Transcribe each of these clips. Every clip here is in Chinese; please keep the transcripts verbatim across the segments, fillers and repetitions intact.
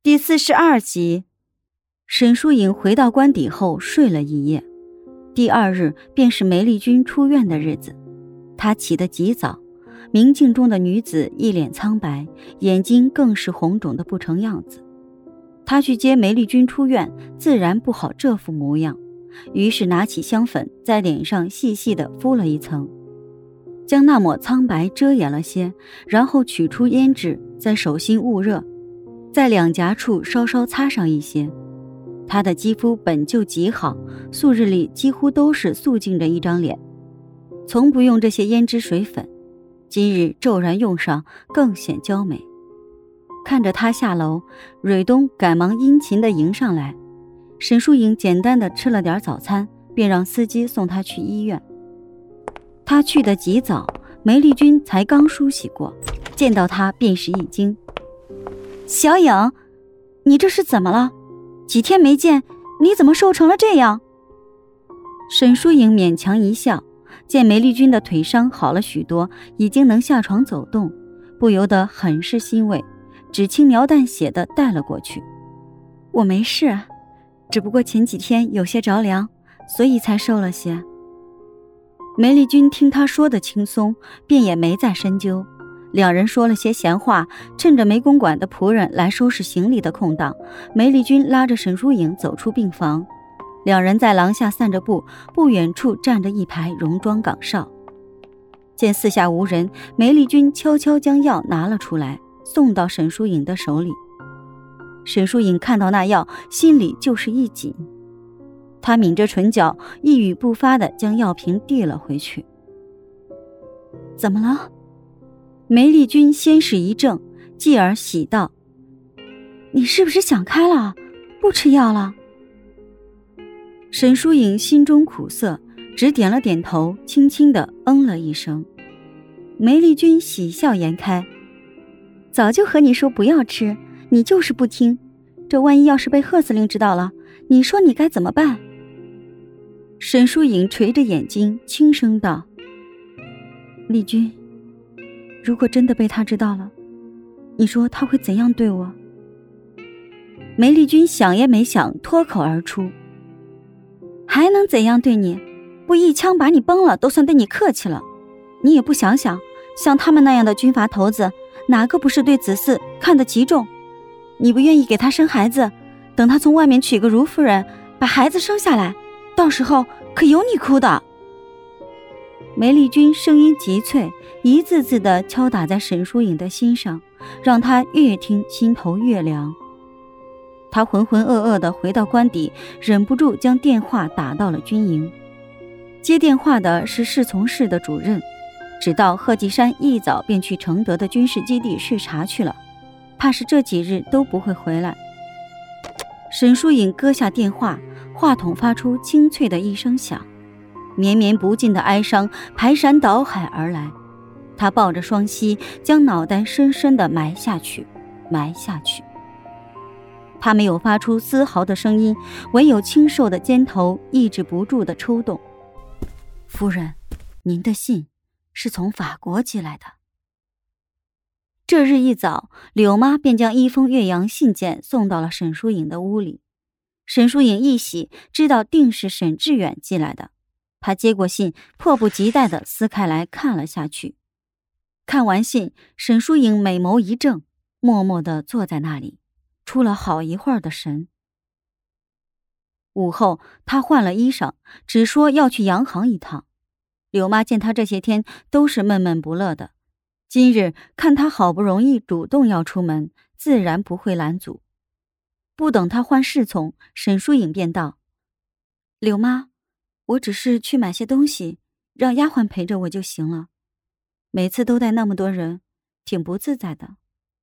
第四十二集，沈疏影回到官邸后睡了一夜，第二日便是梅丽君出院的日子。她起得极早，明镜中的女子一脸苍白，眼睛更是红肿的不成样子。她去接梅丽君出院，自然不好这副模样，于是拿起香粉在脸上细细地敷了一层，将那抹苍白遮掩了些，然后取出胭脂，在手心捂热，在两颊处稍稍擦上一些。她的肌肤本就极好，素日里几乎都是素净着一张脸，从不用这些胭脂水粉，今日骤然用上，更显娇美。看着她下楼，蕊东赶忙殷勤地迎上来。沈疏影简单地吃了点早餐，便让司机送她去医院。她去得极早，梅丽君才刚梳洗过，见到她便是一惊。小影，你这是怎么了？几天没见，你怎么瘦成了这样？沈疏影勉强一笑，见梅丽君的腿伤好了许多，已经能下床走动，不由得很是欣慰，只轻描淡写地带了过去。我没事，只不过前几天有些着凉，所以才瘦了些。梅丽君听她说的轻松，便也没再深究。两人说了些闲话，趁着梅公馆的仆人来收拾行李的空档，梅丽君拉着沈疏影走出病房。两人在廊下散着步，不远处站着一排戎装岗哨。见四下无人，梅丽君悄悄将药拿了出来，送到沈疏影的手里。沈疏影看到那药，心里就是一紧，她抿着唇角，一语不发地将药瓶递了回去。怎么了？梅丽君先是一怔，继而喜道：你是不是想开了，不吃药了？沈疏影心中苦涩，只点了点头，轻轻地嗯了一声。梅丽君喜笑颜开：早就和你说不要吃，你就是不听，这万一要是被贺司令知道了，你说你该怎么办？沈疏影垂着眼睛轻声道：丽君，如果真的被他知道了，你说他会怎样对我？梅丽君想也没想，脱口而出：还能怎样对你？不一枪把你崩了都算对你客气了。你也不想想，像他们那样的军阀头子，哪个不是对子嗣看得极重？你不愿意给他生孩子，等他从外面娶个如夫人，把孩子生下来，到时候可有你哭的。梅丽君声音急脆，一字字地敲打在沈疏影的心上，让她越听心头越凉。她浑浑噩噩地回到官邸，忍不住将电话打到了军营。接电话的是侍从室的主任，知道贺继山一早便去承德的军事基地视察去了，怕是这几日都不会回来。沈疏影搁下电话，话筒发出清脆的一声响，绵绵不尽的哀伤排山倒海而来。她抱着双膝，将脑袋深深地埋下去，埋下去。她没有发出丝毫的声音，唯有清瘦的肩头抑制不住的抽动。夫人，您的信是从法国寄来的。这日一早，柳妈便将一封岳阳信件送到了沈疏影的屋里。沈疏影一喜，知道定是沈志远寄来的。她接过信，迫不及待地撕开来看了下去。看完信，沈疏影美眸一正，默默地坐在那里，出了好一会儿的神。午后，她换了衣裳，只说要去洋行一趟。柳妈见她这些天都是闷闷不乐的，今日看她好不容易主动要出门，自然不会拦阻。不等她换侍从，沈疏影便道：柳妈，我只是去买些东西，让丫鬟陪着我就行了。每次都带那么多人，挺不自在的。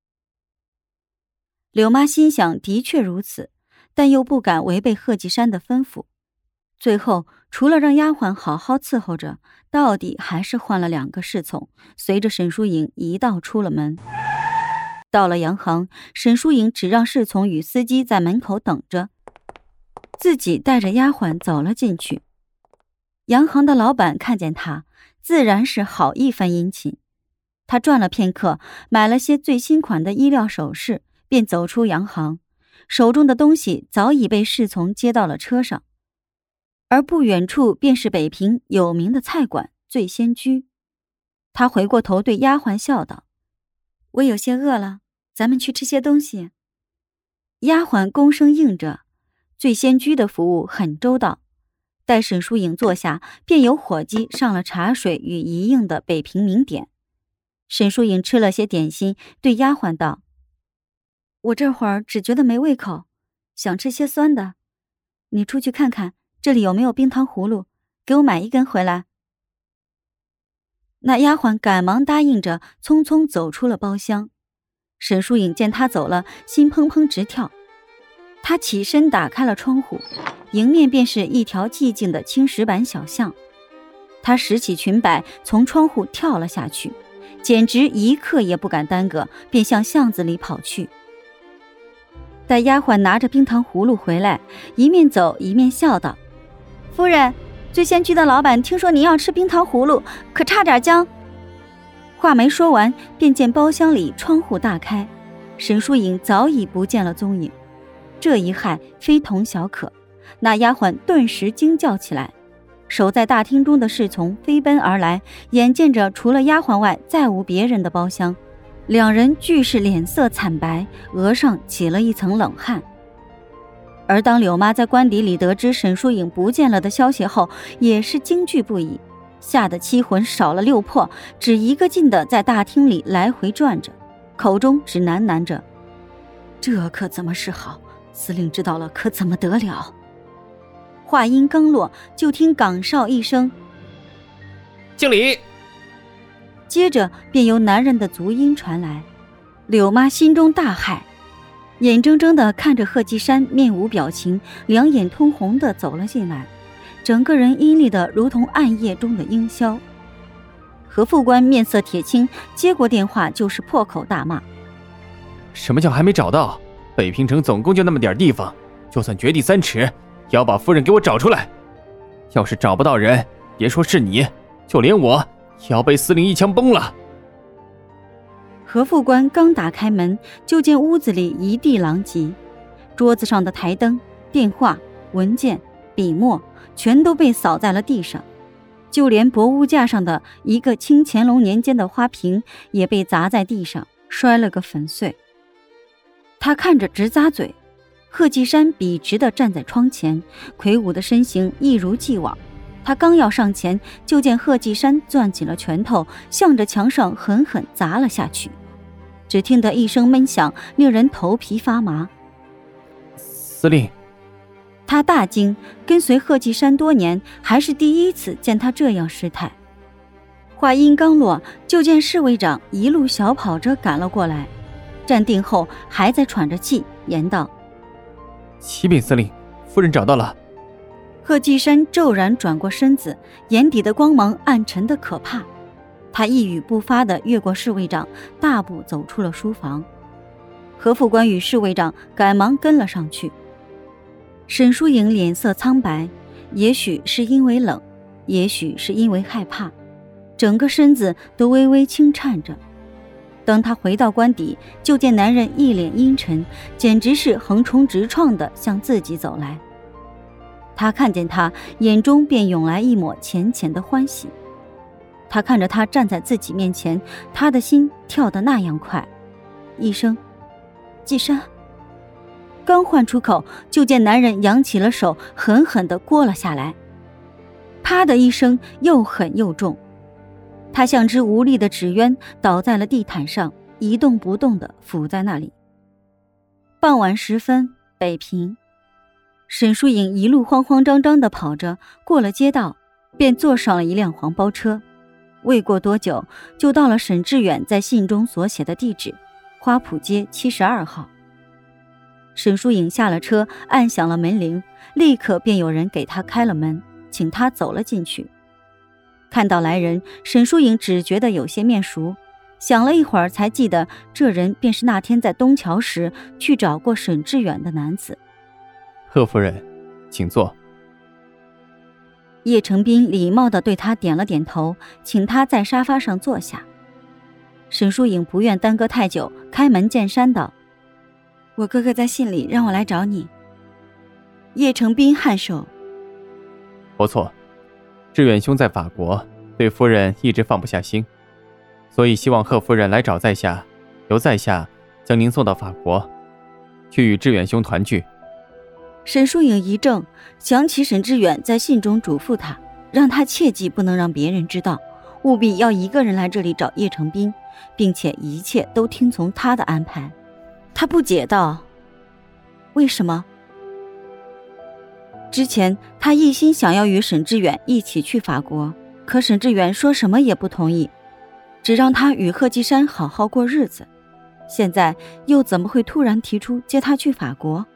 柳妈心想的确如此，但又不敢违背贺继山的吩咐。最后除了让丫鬟好好伺候着，到底还是换了两个侍从，随着沈疏影一道出了门。到了洋行，沈疏影只让侍从与司机在门口等着，自己带着丫鬟走了进去。洋行的老板看见他，自然是好一番殷勤。他转了片刻，买了些最新款的衣料首饰，便走出洋行， 手中的东西早已被侍从接到了车上。而不远处便是北平有名的菜馆醉仙居。他回过头对丫鬟笑道：“我有些饿了，咱们去吃些东西。”丫鬟躬声应着。醉仙居的服务很周到，待沈疏影坐下，便有伙计上了茶水与一应的北平名点。沈疏影吃了些点心，对丫鬟道：“我这会儿只觉得没胃口，想吃些酸的。你出去看看，这里有没有冰糖葫芦，给我买一根回来。”那丫鬟赶忙答应着，匆匆走出了包厢。沈疏影见她走了，心砰砰直跳。她起身打开了窗户，迎面便是一条寂静的青石板小巷。她拾起裙摆，从窗户跳了下去，简直一刻也不敢耽搁，便向巷子里跑去。待丫鬟拿着冰糖葫芦回来，一面走一面笑道：“夫人，醉仙居的老板听说您要吃冰糖葫芦，可差点将……”话没说完，便见包厢里窗户大开，沈疏影早已不见了踪影。这一害非同小可，那丫鬟顿时惊叫起来。守在大厅中的侍从飞奔而来，眼见着除了丫鬟外再无别人的包厢，两人俱是脸色惨白，额上起了一层冷汗。而当柳妈在官邸里得知沈疏影不见了的消息后，也是惊惧不已，吓得七魂少了六魄，只一个劲地在大厅里来回转着，口中只喃喃着：“这可怎么是好？司令知道了可怎么得了？”话音刚落，就听岗哨一声：“ 敬礼！” 接着便由男人的足音传来。柳妈心中大骇，眼睁睁地看着贺继山面无表情，两眼通红地走了进来，整个人阴厉得如同暗夜中的鹰枭。何副官面色铁青，接过电话就是破口大骂：“ 什么叫还没找到？北平城总共就那么点地方，就算掘地三尺，也要把夫人给我找出来。要是找不到人，别说是你，就连我也要被司令一枪崩了。” 何副官刚打开门，就见屋子里一地狼藉，桌子上的台灯、电话、文件、笔墨全都被扫在了地上，就连博物架上的一个清乾隆年间的花瓶也被砸在地上，摔了个粉碎。他看着直咂嘴。贺继山笔直地站在窗前，魁梧的身形一如既往。他刚要上前，就见贺继山攥起了拳头，向着墙上狠狠砸了下去。只听得一声闷响，令人头皮发麻。 司令！ 他大惊，跟随贺继山多年，还是第一次见他这样失态。话音刚落，就见侍卫长一路小跑着赶了过来，站定后还在喘着气，言道：“ 启禀司令，夫人找到了。” 贺继山骤然转过身子，眼底的光芒暗沉的可怕。他一语不发地越过侍卫长，大步走出了书房。何副官与侍卫长赶忙跟了上去。沈疏影脸色苍白，也许是因为冷，也许是因为害怕，整个身子都微微轻颤着。等他回到官邸，就见男人一脸阴沉，简直是横冲直撞地向自己走来。他看见他，眼中便涌来一抹浅浅的欢喜。他看着他站在自己面前，他的心跳得那样快。一声继山，刚唤出口，就见男人扬起了手，狠狠地掴了下来。啪的一声，又狠又重。他像只无力的纸鸢倒在了地毯上，一动不动地伏在那里。傍晚时分，北平，沈疏影一路慌慌张张地跑着，过了街道，便坐上了一辆黄包车。未过多久，就到了沈志远在信中所写的地址，花圃街七十二号。沈疏影下了车，按响了门铃，立刻便有人给他开了门，请他走了进去。看到来人，沈疏影只觉得有些面熟，想了一会儿才记得这人便是那天在东桥时去找过沈志远的男子。 贺夫人，请坐。 叶成斌礼貌地对他点了点头，请他在沙发上坐下。沈疏影不愿耽搁太久，开门见山道：“ 我哥哥在信里让我来找你。叶成斌颔首。 不错，志远兄在法国，对夫人一直放不下心，所以希望贺夫人来找在下，由在下将您送到法国，去与志远兄团聚。 沈疏影一怔，想起沈志远在信中嘱咐他，让他切记不能让别人知道，务必要一个人来这里找叶成斌，并且一切都听从他的安排。他不解道：为什么？之前他一心想要与沈志远一起去法国，可沈志远说什么也不同意，只让他与贺继山好好过日子。现在又怎么会突然提出接他去法国？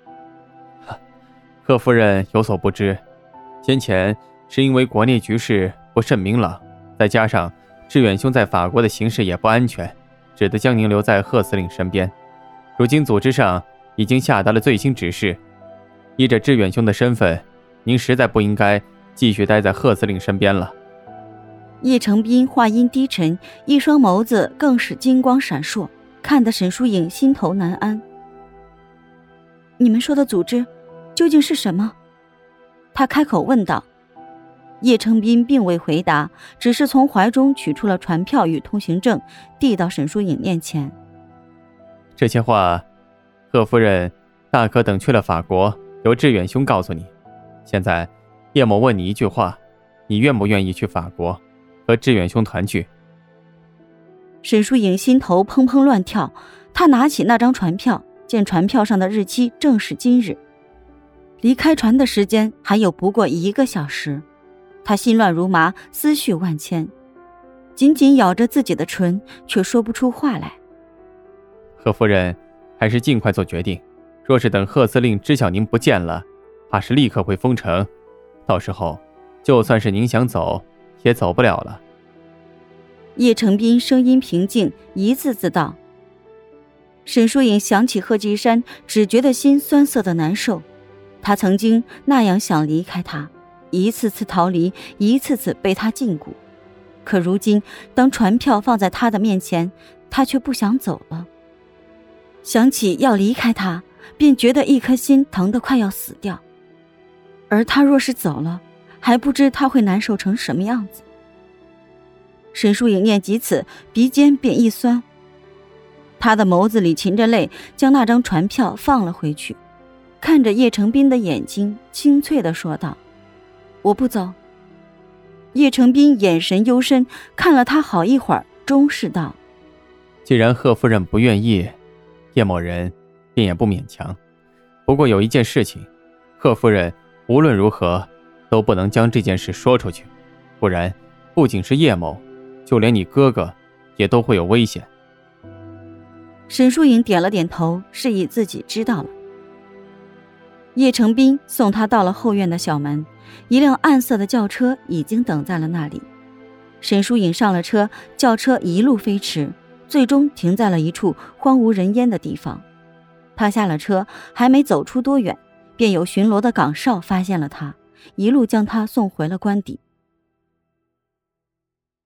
贺夫人有所不知，先前是因为国内局势不甚明朗，再加上志远兄在法国的形势也不安全，只得将您留在贺司令身边。如今组织上已经下达了最新指示，依着志远兄的身份，您实在不应该继续待在贺司令身边了。 叶成斌话音低沉，一双眸子更是金光闪烁，看得沈疏影心头难安。你们说的组织究竟是什么？他开口问道。叶成斌并未回答，只是从怀中取出了船票与通行证，递到沈疏影面前。 这些话，贺夫人大可等去了法国，由志远兄告诉你。现在叶某问你一句话，你愿不愿意去法国和志远兄团聚？ 沈疏影心头砰砰乱跳，她拿起那张船票，见船票上的日期正是今日，离开船的时间还有不过一个小时。她心乱如麻，思绪万千，紧紧咬着自己的唇，却说不出话来。 贺夫人还是尽快做决定，若是等贺司令知晓您不见了，怕是立刻会封城，到时候就算是您想走也走不了了。 叶成斌声音平静，一字字道。沈疏影想起贺继山，只觉得心酸涩的难受。他曾经那样想离开他，一次次逃离，一次次被他禁锢，可如今当船票放在他的面前，他却不想走了。想起要离开他，便觉得一颗心疼得快要死掉。而他若是走了，还不知他会难受成什么样子。沈疏影念及此，鼻尖便一酸，他的眸子里噙着泪，将那张船票放了回去，看着叶成斌的眼睛，清脆地说道：我不走。叶成斌眼神幽深，看了他好一会儿，终是道： 既然贺夫人不愿意，叶某人便也不勉强。不过有一件事情，贺夫人无论如何都不能将这件事说出去，不然不仅是叶某，就连你哥哥也都会有危险。 沈疏影点了点头，示意自己知道了。叶成斌送他到了后院的小门，一辆暗色的轿车已经等在了那里。沈疏影上了车，轿车一路飞驰，最终停在了一处荒无人烟的地方。他下了车，还没走出多远，便有巡逻的岗哨发现了他，一路将他送回了官邸。